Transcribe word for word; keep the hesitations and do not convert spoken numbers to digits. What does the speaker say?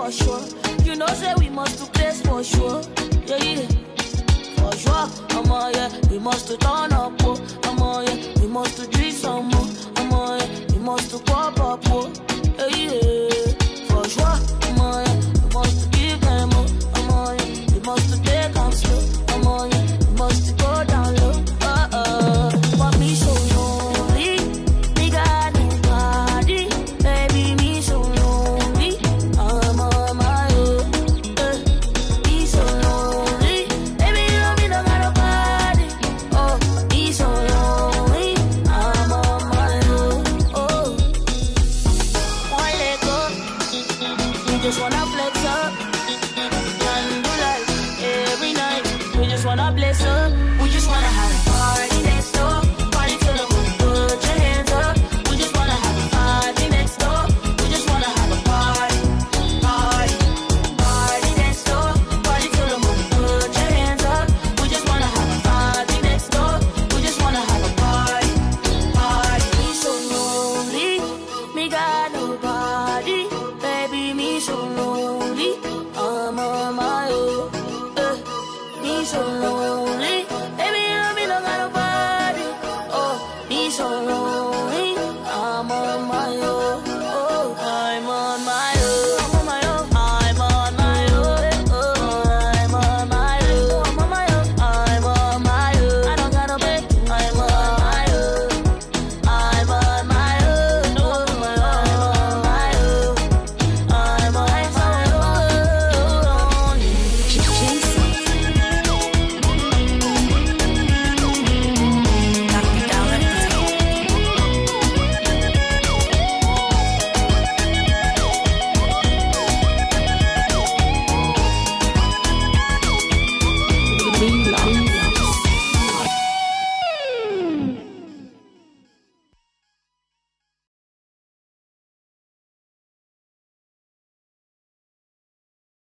for sure. You know, say we must to place for sure. Yeah, yeah. For sure, I'm on, yeah. We must to turn up, oh. I'm on, yeah. We must to drink some more. I'm on, yeah. We must to pop up, oh. Yeah, yeah. For sure, I'm on, yeah. We must to give them more. I'm on, yeah. We must to take them slow. I'm on, yeah. We must to go down low. Uh uh. Want me so lonely. Me got nobody. Baby, me so lonely. I'm on my own. Uh, me so lonely. Baby, you know me no got nobody. Oh, me so lonely. I'm on my own. Oh, one let go. You just wanna